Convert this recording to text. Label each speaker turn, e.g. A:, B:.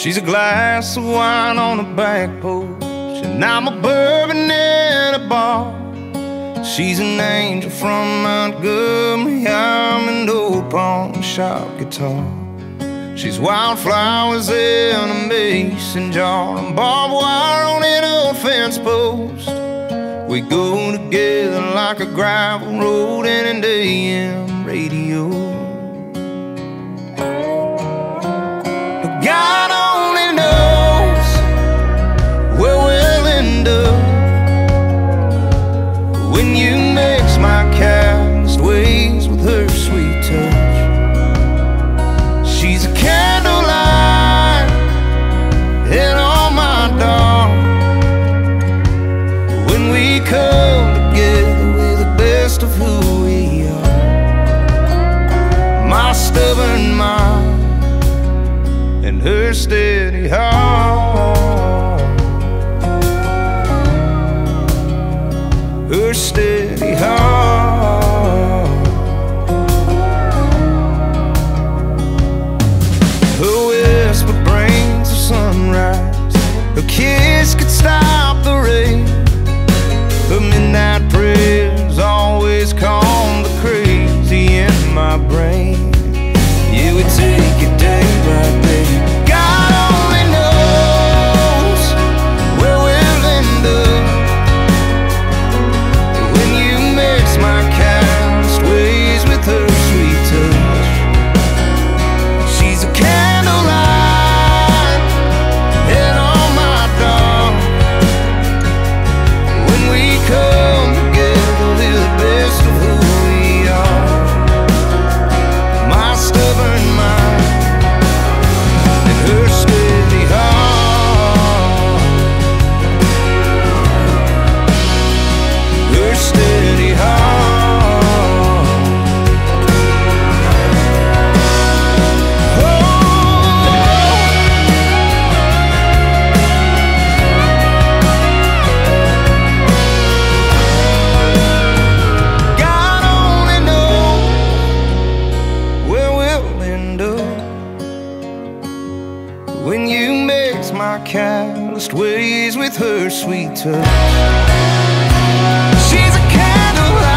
A: She's a glass of wine on the back porch, and I'm a bourbon in a bar. She's an angel from Montgomery, I'm an old pawn shop guitar. She's wildflowers in a mason jar, and barbed wire on an old fence post. We go together like a gravel road and an AM radio. But God only knows where we'll end up when you mix my calloused ways with her sweet touch. She's a candlelight in all my dark. When we come together, we're the best of who we are. My stubborn mind and her steady heart. Her steady heart. Her whisper brings the sunrise. Her kiss could stop the rain. Her midnight prayers always calm the crazy in my brain. Yeah, we take it day by day. God only knows where we'll end up when you mix my calloused ways with her sweet touch. She's a candlelight in all my dark. When we come together, we're the best of who we are. My stubborn mind and her steady heart. Her steady heart. Oh. God only knows where we'll end up when you mix my calloused ways with her sweet touch. She's a candle